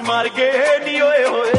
मर गए नी ओए होए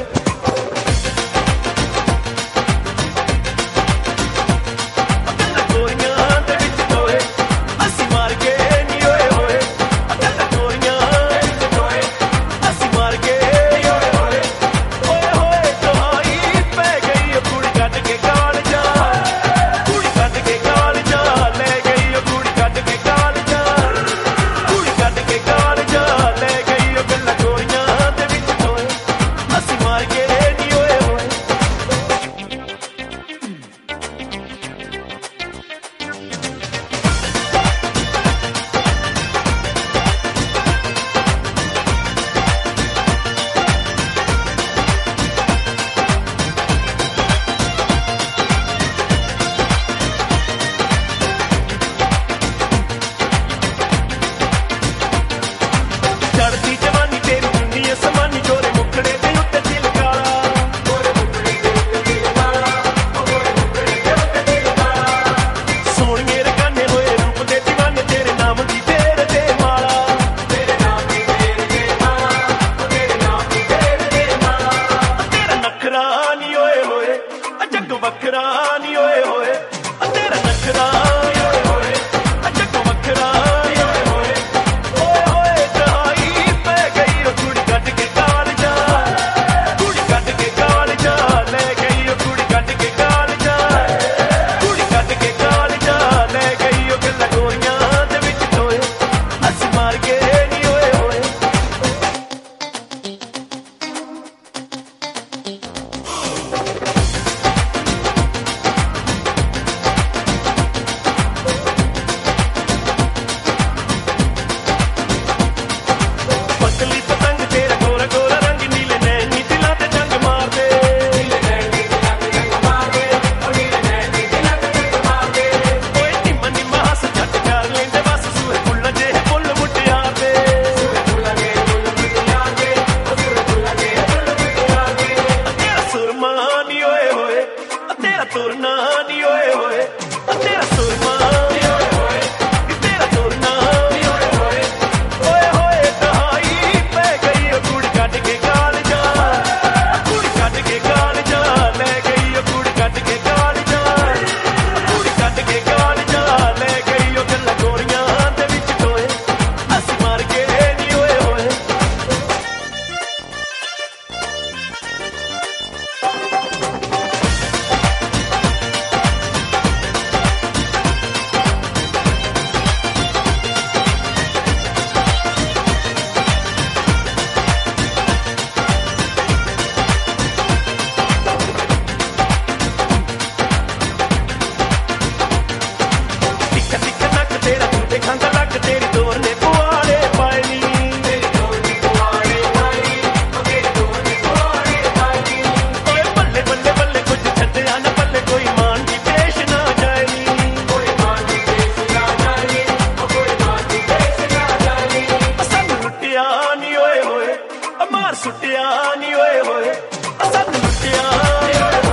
तुरना नी ओए होए तेरा सुरमा तुरना ओए होए तहाई पै गई कुड़ी कट के गाल जा कुड़ी कट के गाल जा ले गई कुड़ी कट के गाल जा कुड़ी कट के गाल जा ले गई गल्ला गोरियां दे विच टोए असी मार के नी ओए होए सुटिया नी ओए होए असां लुटिया